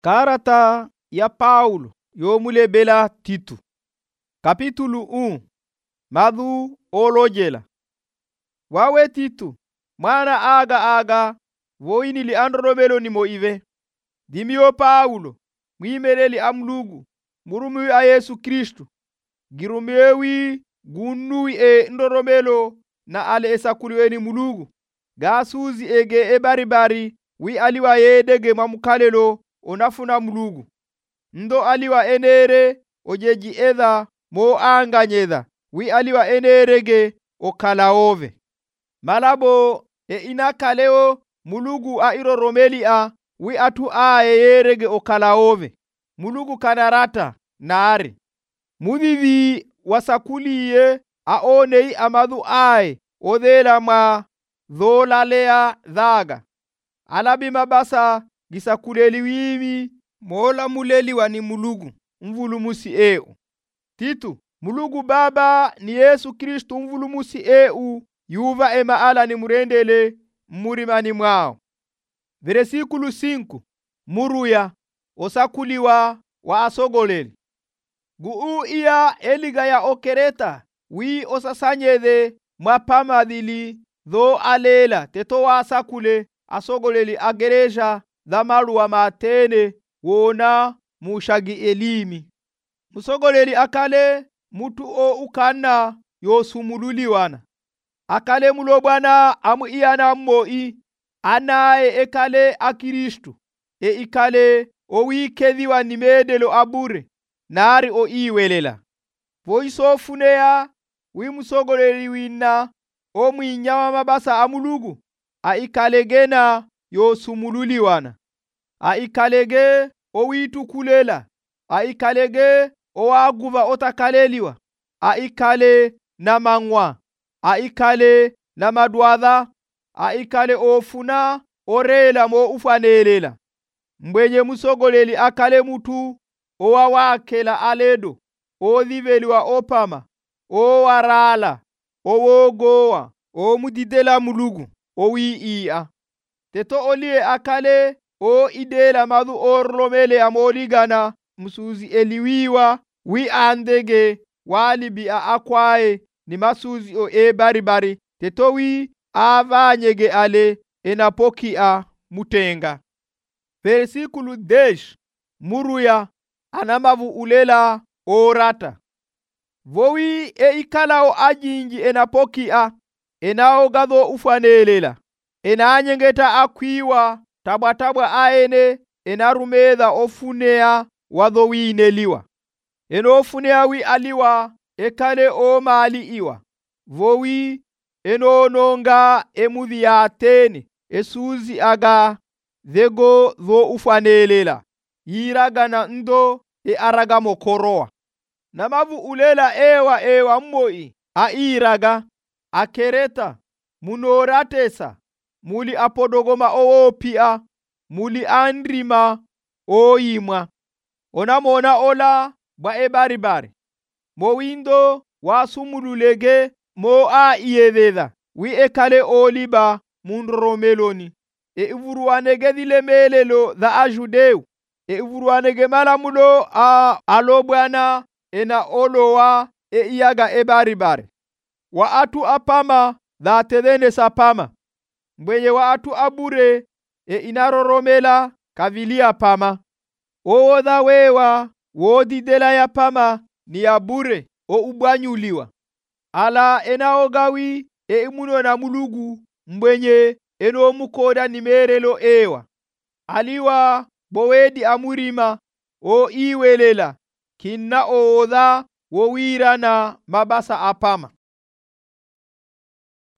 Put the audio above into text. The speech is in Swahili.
Karata ya Paulo yomulebela Tito. Kapitulu 1. Madu olojela. Wawe Tito, mwana aga voinili andromelo ni moive. Dimio Paulo, mwimeleli amlugu, murumi a Yesu Kristu. Girumewi gunui ndoromelo na ale esakuliweni mulugu. Gasuzi ege baribari wi aliwa yedege mamukalelo onafuna mulugu. Ndo aliwa enere ojeji edha mo anganyedha wi aliwa enerege okalaove. Malabo inakaleo mulugu a iroromeli a wi atu yerege okalaove. Mulugu kanarata naare. Mudivi wasakuliye aonei amadu odela ma dholalea dhaga. Alabi mabasa gisakuleli wimi mola muleli wani mulugu mvulumusi eu. Tito, mulugu baba ni Yesu Kristu mvulumusi eu yuva emaala ni murendele murimani mwao. Versículo 5. Muruya osakuliwa wa asogoleli. Guu iya eliga ya okereta wi osasanyede mwapamadili dho alela teto wa asakule asogoleli agereja dhamalu wa matene wona mushagi elimi. Musogoleli akale mutu o ukana yosumululiwana. Akale mulobwana amu iyana moi anaye ekale akiristu ikale o wikedhiwa ni medelo abure nari o iwelela. Voisofunea wimusogoleli wina o mwinyawa mabasa amulugu aikalegena yosumululiwana. Aikalege o witukulela. Aikalege o waguva otakaleliwa. Aikale na mangwa. Aikale na madwadha. Aikale ofuna orela mo ufanelela. Mbwenye musogoleli akale mutu o wawakela aledo. O dhiveliwa opama. O warala. O wogowa. O mudidela mulugu. O wiia. Teto olie akale o idela madu orlomele amoligana musuzi eliwiwa wi andege walibi a akwae ni masuzi o baribari teto wi avanyege ale enapoki a mutenga. Versículo 10. Muruya anamavu ulela orata. Vowi ikala o ajinji enapoki a enao gado ufanelela. Enanyengeta akwiwa tabwa aene enarumedha ofunea wadho wineliwa. Enofunea wi aliwa ekale o mali iwa. Vowi enononga emudhi ya tene esuzi aga dhego dho ufanelela. Yiragana ndo araga mokoroa. Namavu ulela ewa mmoi airaga akereta munoratesa muli apodogoma oopia muli andrima oyimwa. Onamona ola bwa baribari mo windo wasumululege mo iyedhedha wi ekale oliba mundromeloni ivuruwanege dhilemelelo dha ajudeu ivuruwanege malamulo alobwana ena olowa iyaga baribari wa atu apama dha tedhene sapama mbwenye wa atu abure inaroromela kavilia pama. Dha wewa wodidela ya pama ni abure o ubwanyuliwa. Ala enaogawi imuno na mulugu mbwenye eno mukoda nimerelo ewa. Aliwa bowedi amurima o iwelela kinna odha wowira na mabasa apama.